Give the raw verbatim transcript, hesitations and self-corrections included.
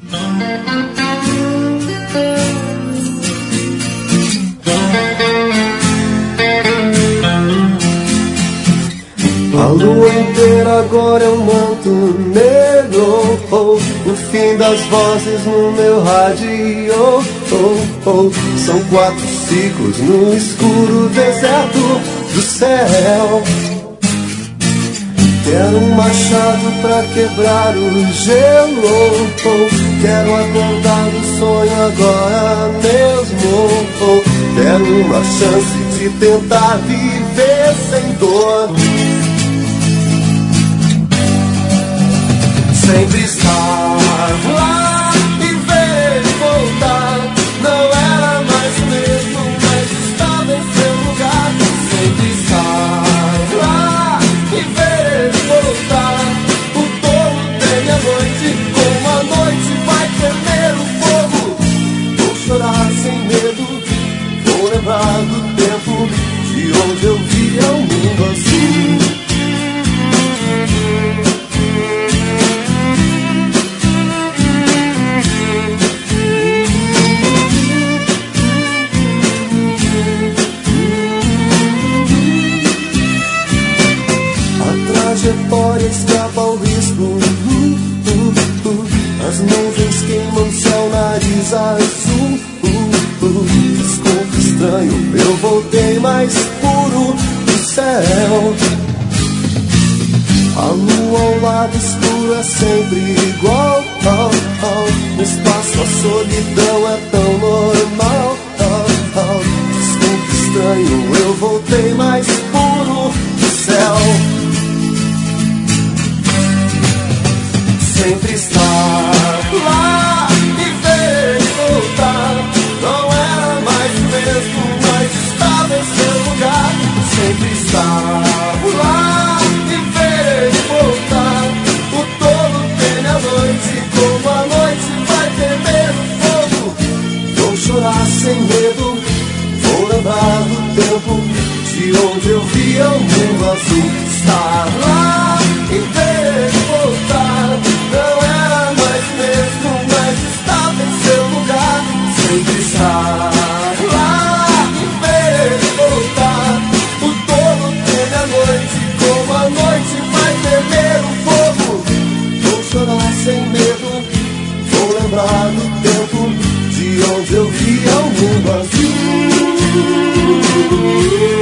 A lua inteira agora é um manto negro, oh, o fim das vozes no meu rádio, oh, oh. São quatro ciclos no escuro deserto do céu. Quero um machado pra quebrar o gelo, oh. Quero acordar do sonho agora mesmo, oh. Quero uma chance de tentar viver sem dor. Sempre estar lá e ver ele voltar. Não era mais o mesmo, mas estava em seu lugar. Sempre estar lá e ver ele voltar. O tolo tem a noite, como a noite vai tremer o fogo. Vou chorar sem medo, vou lembrar do tempo de onde eu via o mundo assim. Trajetória escapa ao risco, uh, uh, uh. As nuvens queimam seu nariz azul, uh, uh. Desculpa estranho, eu voltei mais puro do céu. A lua ao lado escuro é sempre igual, oh, oh. No espaço a solidão é tão normal, oh, oh. Desculpa estranho, eu voltei mais puro do céu. Sempre estar lá e ver ele voltar. Não era mais o mesmo, mas estava em seu lugar. Sempre estar lá e ver ele voltar. O tolo teme a noite, como a noite vai temer o fogo. Vou chorar sem medo, vou lembrar do tempo de onde eu via o mundo azul. Estar lá e ver ele voltar. Não era mais mesmo, mas estava em seu lugar. Sempre estar lá e ver ele voltar. O tolo teme a noite, como a noite vai temer o fogo. Vou chorar sem medo, vou lembrar do tempo de onde eu via o mundo azul.